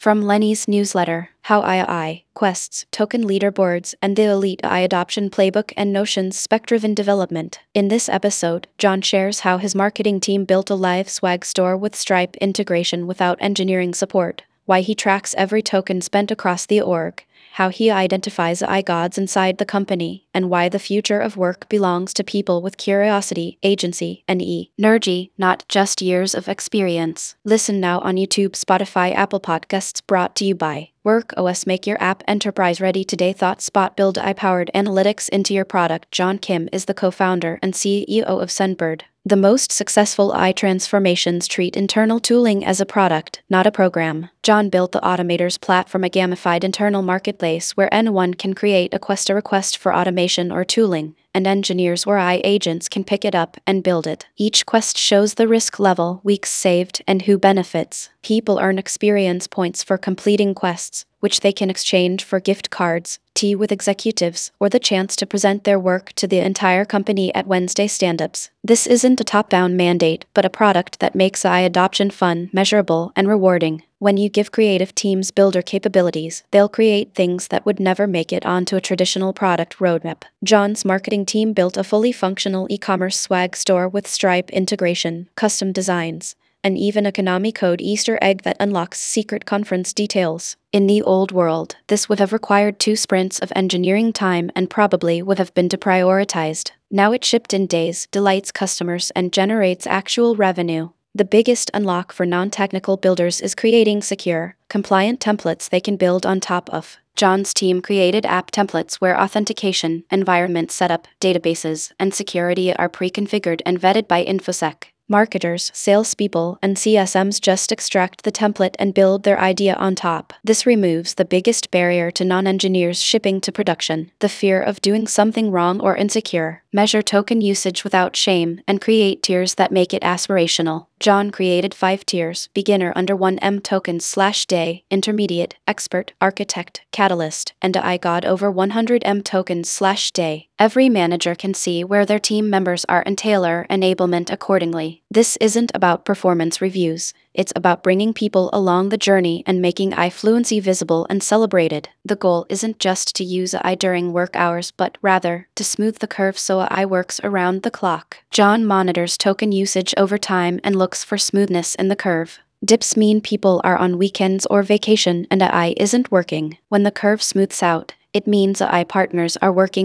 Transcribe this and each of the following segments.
From Lenny's newsletter, How AI, Quests, Token Leaderboards, and the Elite AI Adoption Playbook and Notion's Spec-Driven Development. In this episode, John shares how his marketing team built a live swag store with Stripe integration without engineering support, why he tracks every token spent across the org, how he identifies AI gods inside the company, and why the future of work belongs to people with curiosity, agency, and energy, not just years of experience. Listen now on YouTube, Spotify, Apple Podcasts, brought to you by WorkOS. Make your app enterprise ready today. ThoughtSpot. Build AI-powered analytics into your product. John Kim is the co-founder and CEO of Sunbird. The most successful AI transformations treat internal tooling as a product, not a program. John built the Automators platform, a gamified internal marketplace where anyone can create a request for automation or tooling, and engineers or AI agents can pick it up and build it. Each quest shows the risk level, weeks saved, and who benefits. People earn experience points for completing quests, which they can exchange for gift cards, tea with executives, or the chance to present their work to the entire company at Wednesday stand-ups. This isn't a top-down mandate, but a product that makes AI adoption fun, measurable, and rewarding. When you give creative teams builder capabilities, they'll create things that would never make it onto a traditional product roadmap. John's marketing team built a fully functional e-commerce swag store with Stripe integration, custom designs, and even a Konami code Easter egg that unlocks secret conference details. In the old world, this would have required 2 sprints of engineering time and probably would have been deprioritized. Now it shipped in days, delights customers, and generates actual revenue. The biggest unlock for non-technical builders is creating secure, compliant templates they can build on top of. John's team created app templates where authentication, environment setup, databases, and security are pre-configured and vetted by InfoSec. Marketers, salespeople, and CSMs just extract the template and build their idea on top. This removes the biggest barrier to non-engineers shipping to production: the fear of doing something wrong or insecure. Measure token usage without shame, and create tiers that make it aspirational. John created 5 tiers: beginner under 1 M tokens/day, intermediate, expert, architect, catalyst, and AI god over 100 M tokens/day. Every manager can see where their team members are and tailor enablement accordingly. This isn't about performance reviews. It's about bringing people along the journey and making AI fluency visible and celebrated. The goal isn't just to use AI during work hours, but rather to smooth the curve so AI works around the clock. John monitors token usage over time and looks for smoothness in the curve. Dips mean people are on weekends or vacation and AI isn't working. When the curve smooths out, it means AI partners are working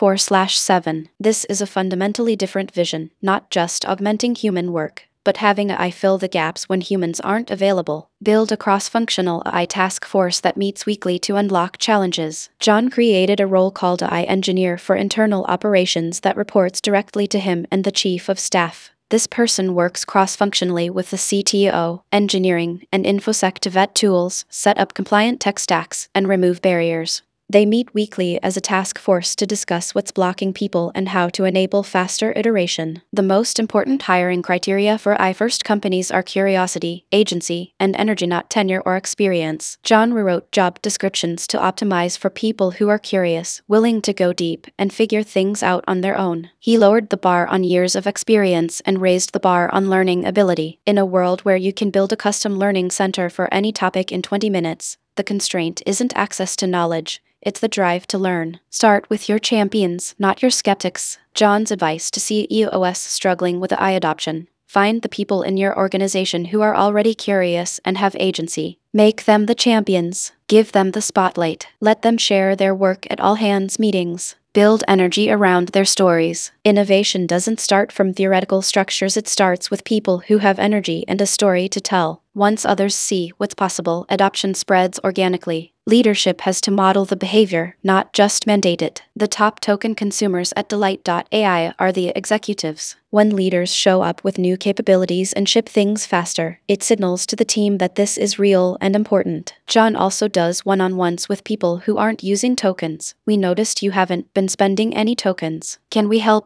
24/7. This is a fundamentally different vision, not just augmenting human work, but having AI fill the gaps when humans aren't available. Build a cross-functional AI task force that meets weekly to unlock challenges. John created a role called AI engineer for internal operations that reports directly to him and the chief of staff. This person works cross-functionally with the CTO, engineering, and InfoSec to vet tools, set up compliant tech stacks, and remove barriers. They meet weekly as a task force to discuss what's blocking people and how to enable faster iteration. The most important hiring criteria for AI-first companies are curiosity, agency, and energy, not tenure or experience. John rewrote job descriptions to optimize for people who are curious, willing to go deep, and figure things out on their own. He lowered the bar on years of experience and raised the bar on learning ability. In a world where you can build a custom learning center for any topic in 20 minutes, the constraint isn't access to knowledge. It's the drive to learn. Start with your champions, not your skeptics. John's advice to CEOs struggling with AI adoption: find the people in your organization who are already curious and have agency. Make them the champions. Give them the spotlight. Let them share their work at all-hands meetings. Build energy around their stories. Innovation doesn't start from theoretical structures, it starts with people who have energy and a story to tell. Once others see what's possible, adoption spreads organically. Leadership has to model the behavior, not just mandate it. The top token consumers at Delight.ai are the executives. When leaders show up with new capabilities and ship things faster, it signals to the team that this is real and important. John also does one-on-ones with people who aren't using tokens. We noticed you haven't been spending any tokens. Can we help you?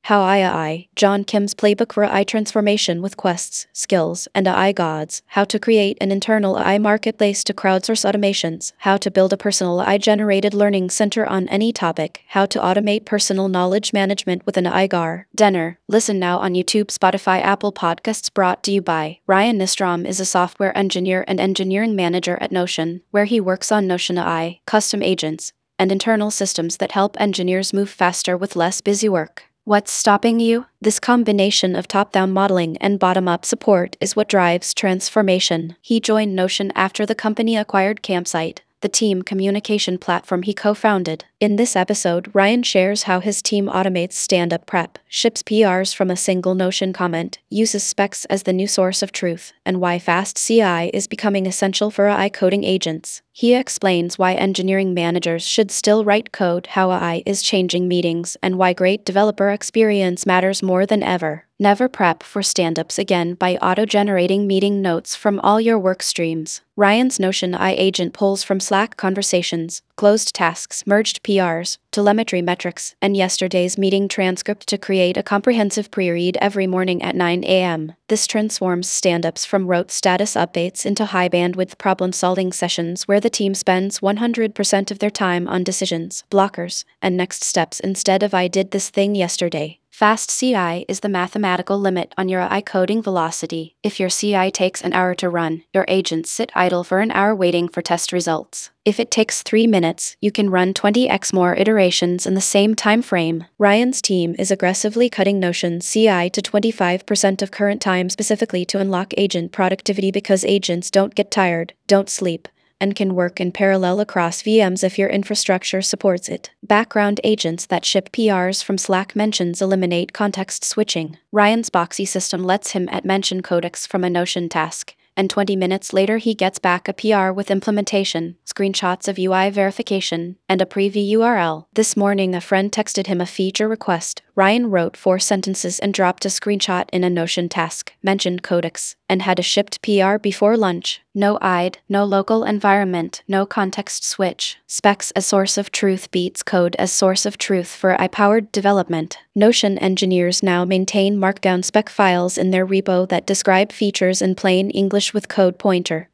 How AI, John Kim's playbook for AI transformation with quests, skills, and AI gods. How to create an internal AI marketplace to crowdsource automations. How to build a personal AI-generated learning center on any topic. How to automate personal knowledge management with an AI GAR. Denner. Listen now on YouTube, Spotify, Apple Podcasts. Brought to you by Ryan Nistrom is a software engineer and engineering manager at Notion, where he works on Notion AI, custom agents, and internal systems that help engineers move faster with less busy work. What's stopping you? This combination of top-down modeling and bottom-up support is what drives transformation. He joined Notion after the company acquired Campsite, the team communication platform he co-founded. In this episode, Ryan shares how his team automates stand-up prep, ships PRs from a single Notion comment, uses specs as the new source of truth, and why fast CI is becoming essential for AI coding agents. He explains why engineering managers should still write code, how AI is changing meetings, and why great developer experience matters more than ever. Never prep for stand-ups again by auto-generating meeting notes from all your work streams. Ryan's Notion AI agent pulls from Slack conversations, closed tasks, merged PRs, telemetry metrics, and yesterday's meeting transcript to create a comprehensive pre-read every morning at 9 a.m. This transforms stand-ups from rote status updates into high-bandwidth problem-solving sessions where the team spends 100% of their time on decisions, blockers, and next steps instead of "I did this thing yesterday." Fast CI is the mathematical limit on your AI coding velocity. If your CI takes an hour to run, your agents sit idle for an hour waiting for test results. If it takes 3 minutes, you can run 20x more iterations in the same time frame. Ryan's team is aggressively cutting Notion CI to 25% of current time specifically to unlock agent productivity because agents don't get tired, don't sleep, and can work in parallel across VMs if your infrastructure supports it. Background agents that ship PRs from Slack mentions eliminate context switching. Ryan's Boxy system lets him at mention codecs from a Notion task, and 20 minutes later he gets back a PR with implementation, screenshots of UI verification, and a preview URL. This morning a friend texted him a feature request. Ryan wrote 4 sentences and dropped a screenshot in a Notion task, mentioned codecs, and had a shipped PR before lunch. No IDE, no local environment, no context switch. Specs as source of truth beats code as source of truth for AI-powered development. Notion engineers now maintain Markdown spec files in their repo that describe features in plain English with code pointer,